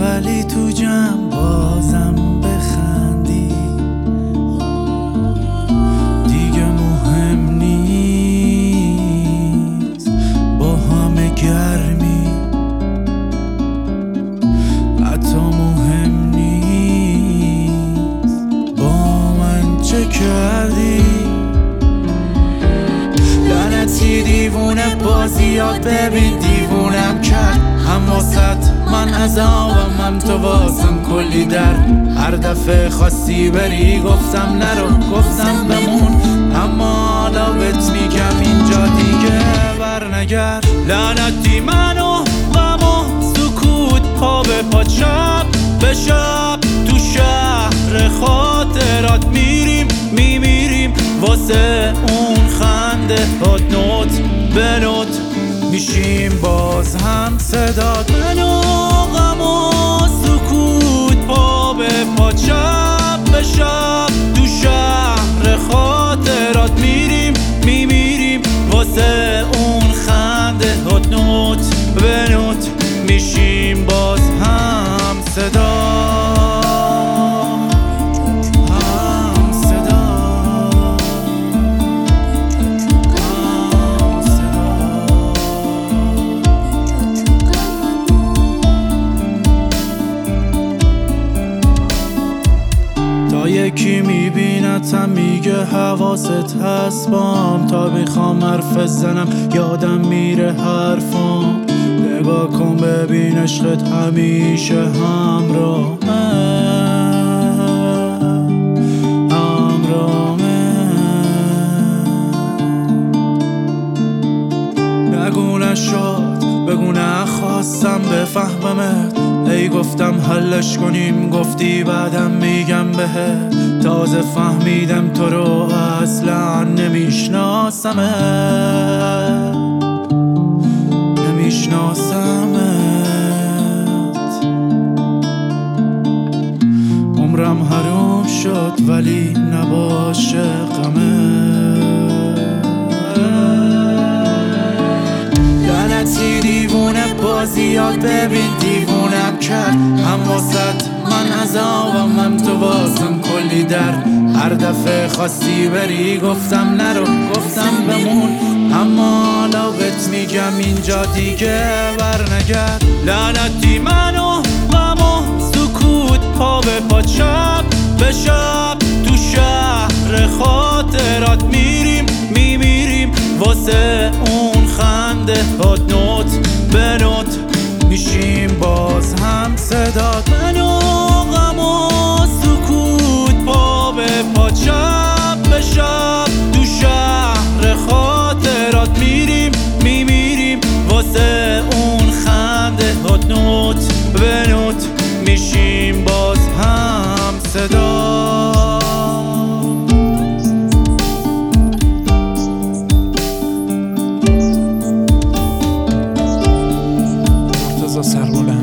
ولی تو جمع بازم بخندی. دیگه مهم نیست با همه گرمی، حتی مهم نیست با من چه کردی. لعنتی دیوونه بازیات ببین دیوونم کرد، هم واسط من عذابم هم تو واسم کلی درد. هر دفعه خواستی بری گفتم نرو گفتم بمون، اما حالا بهت میگم اینجا دیگه برنگرد. لعنتی منو غم و سکوت پا به پا شب به شب تو شهر خاطرات میریم میمیریم واسه اون خنده هات نوت به نوت میشیم باز هم صدات. منو غم و سکوت پا به پا شب به شب تو شهر خاطرات میریم میمیریم واسه اون خنده هات نوت به نوت میشیم باز هم صدات. یکی میبینتم میگه حواست هست بام، تا میخوام حرف بزنم یادم میره حرفام. نگاه کن ببین عشقت همیشه همراهمه نگو نشد بگو نخواستم بفهممت، ای گفتم حلش کنیم گفتی بعدم میگم بهت. تازه فهمیدم تو رو اصلا نمیشناسمت عمرم حروم شد ولی نباشه غمت. لعنتی دیوونه بازیات ببین دیوونم کرد، هم واسط من عذابم هم تو واسم کلی درد. هر دفعه خواستی بری گفتم نرو گفتم بمون، اما حالا بهت میگم اینجا دیگه برنگرد. لعنتی منو غم و سکوت پا به پا شب به شب تو شهر خاطرات میریم میمیریم واسه اون خنده هات نوت به نوت میشیم باز هم صدات. منو غم و سکوت پا به پا شب به شب تو شهر خاطرات میریم میمیریم واسه اون خنده هات نوت به نوت میشیم باز هم صدات. مرتضی سربلند.